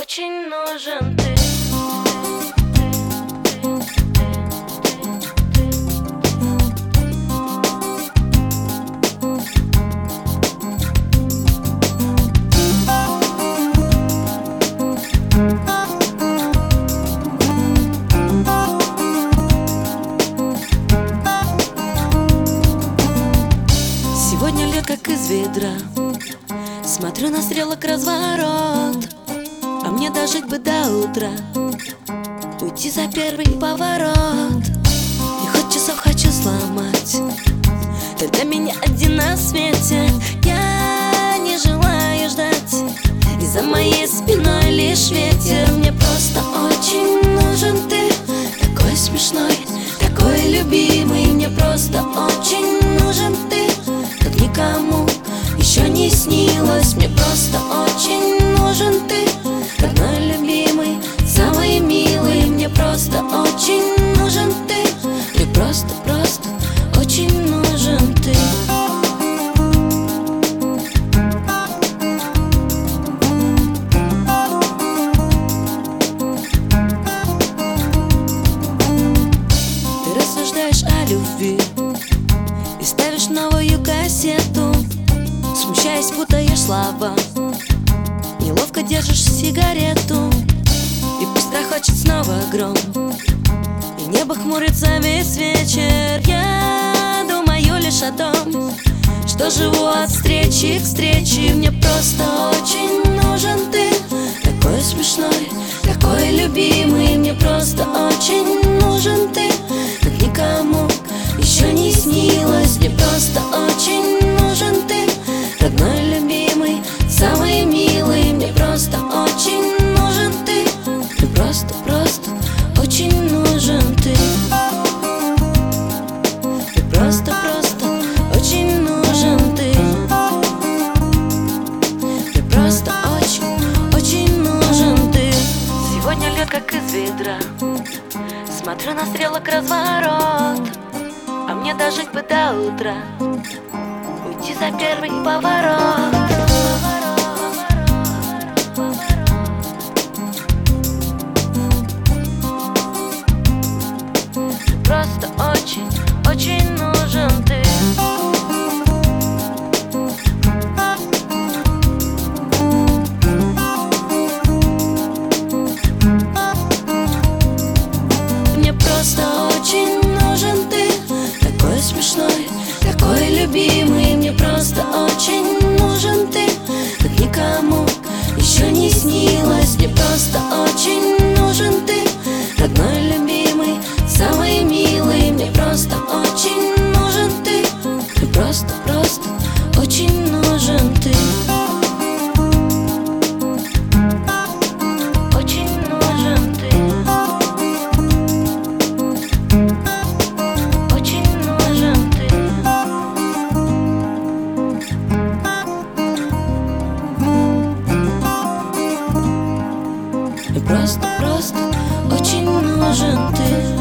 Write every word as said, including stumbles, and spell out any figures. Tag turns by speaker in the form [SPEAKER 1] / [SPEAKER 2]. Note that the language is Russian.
[SPEAKER 1] очень нужен ты.
[SPEAKER 2] Сегодня лед как из ведра, смотрю на стрелок разворот, а мне дожить бы до утра, уйти за первый поворот. И хоть часов хочу сломать, ты для меня один на свете. Я не желаю ждать, и за моей спиной лишь ветер. Мне просто очень нужен ты, такой смешной, такой любимый. Мне просто очень нужен ты, как никому еще не снилось. Мне просто очень нужен ты, родной, любимый, самый милый. Мне просто очень нужен ты, мне просто, просто очень нужен ты. Ты рассуждаешь о любви и ставишь новую кассету, смущаясь, путаешь слова, неловко держишь сигарету. И пусть грохочет снова гром, и небо хмурится весь вечер, я думаю лишь о том, что живу от встречи к встрече. Мне просто очень нужен ты, такой смешной, такой любимый. Мне просто очень нужен ты, как никому еще не снилось. Мне просто очень нужен ты, родной, любимый, самый милый. Мне просто очень нужен ты, мне просто, просто очень нужен ты. Мне просто, просто очень нужен ты. Мне просто очень, очень нужен ты. Сегодня лед как из ведра, смотрю на стрелок разворот, а мне дожить бы до утра, уйти за первый поворот. Просто очень, очень нужен ты. Мне просто очень нужен ты, такой смешной, такой любимый. Мне просто очень нужен ты, как никому еще не снилось. Мне просто очень нужен ты, родной, любимый, самый милый. Мне просто очень нужен ты, мне просто, просто очень нужен ты. Очень нужен ты. Очень нужен ты. Мне просто, просто очень нужен ты.